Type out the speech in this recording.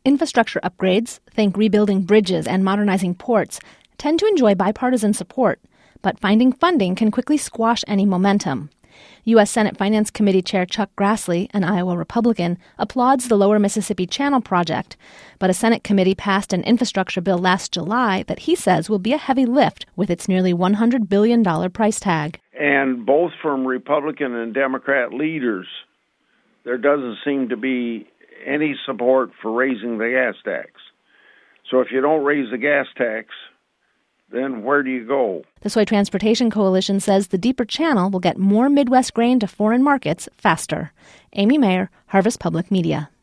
Infrastructure upgrades, think rebuilding bridges and modernizing ports, tend to enjoy bipartisan support, but finding funding can quickly squash any momentum. U.S. Senate Finance Committee Chair Chuck Grassley, an Iowa Republican, applauds the Lower Mississippi Channel project, but a Senate committee passed an infrastructure bill last July that he says will be a heavy lift with its nearly $100 billion price tag. And both from Republican and Democrat leaders, there doesn't seem to be any support for raising the gas tax. So if you don't raise the gas tax, then where do you go? The Soy Transportation Coalition says the deeper channel will get more Midwest grain to foreign markets faster. Amy Mayer, Harvest Public Media.